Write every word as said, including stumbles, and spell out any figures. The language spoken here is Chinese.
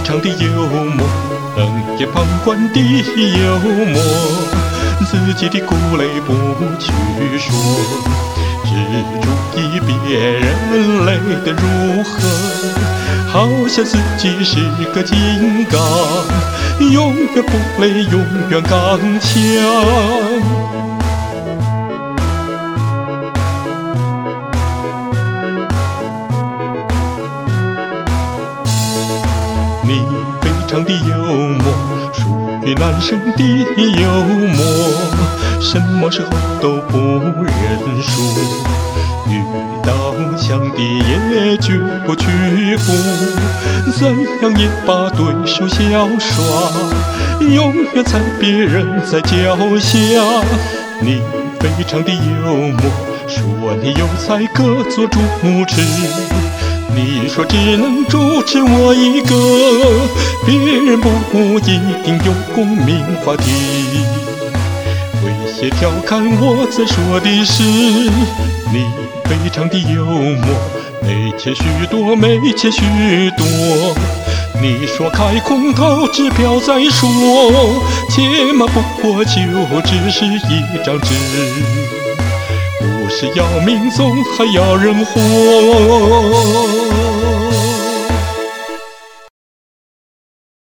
常的幽默，冷眼旁观的幽默，自己的苦累不去说，只注意别人累得如何，好像自己是个金刚，永远不累，永远刚强。你非常的幽默，属于男生的幽默，什么时候都不认输，遇到强敌也绝不屈服，怎样也把对手笑耍，永远踩别人在脚下。你非常的幽默，说你有才可做主持，你说只能主持我一个，别人不一定有共鸣话题。诙谐调侃我在说的是，你非常的幽默，没钱许多，没钱许多。你说开空头支票再说，且马不过就只是一张纸，不是要命总还要人活。